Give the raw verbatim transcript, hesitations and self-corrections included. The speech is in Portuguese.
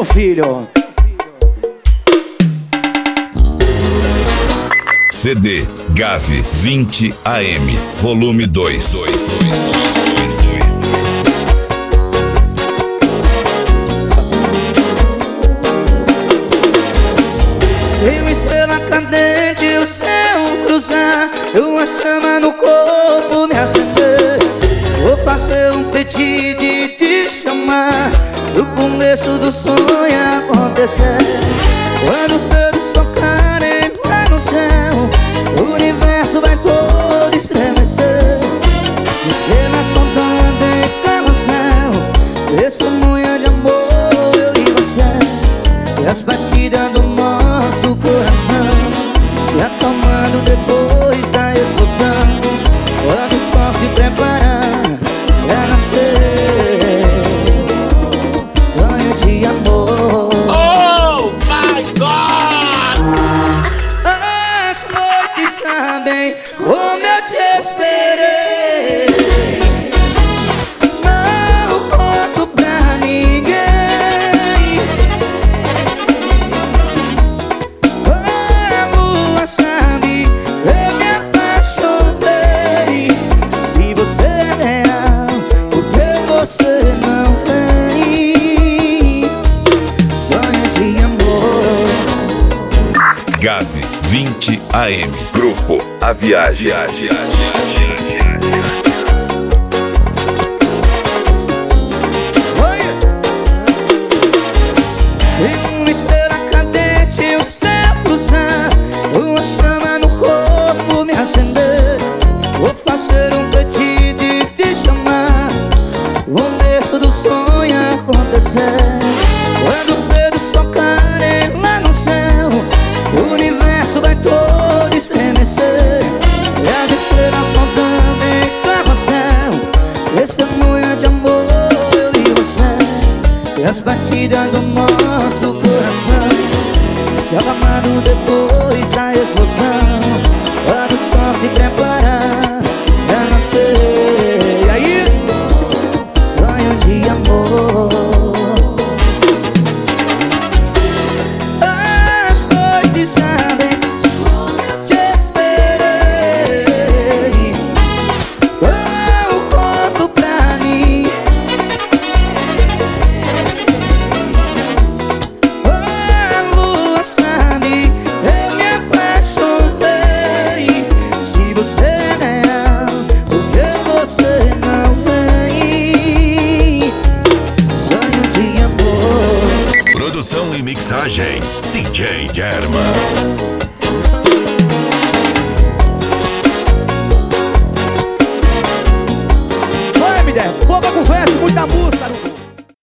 meu filho. C D Gave vinte A M, volume dois. Se uma estrela cadente o céu cruzar, uma chama no corpo me acender, vou fazer um pedido e te chamar pro começo do sonho acontecer. Quando os dedos tocarem lá no céu, o universo vai todo estremecer. Estrelas sondando em carrossel, testemunha de amor, eu e você. E as batidas do nosso coração se acalmando depois da explosão, quando o sol se preparar pra nascer. Sonho de amor. Oh my God! As noites sabem como eu te esperei. Não conto pra ninguém. A lua sabe, eu me apaixonei. Se você é real, por que você não vem? Sonho de amor. Gave vinte A M, Grupo A Viagem. Se uma estrela cadente o céu cruzar, uma chama no corpo me acender, vou fazer um pedido e te chamar, o começo do sonho acontecer. Quando os dedos tocarem lá no céu, o universo vai todo estremecer. E as estrelas sondando em carrossel, testemunha de amor, eu e você. E as batidas do nosso coração se acalmando depois da explosão, quando o sol se preparar pra nascer. E aí? Sonhos de amor. As noites sabem como eu te esperei. Eu conto pra mim. A lua sabe, eu me apaixonei. Se você é real, por que você não vem? Sonho de amor. Produção e mixagem D J German. Oi, me der, boa conversa, muita música.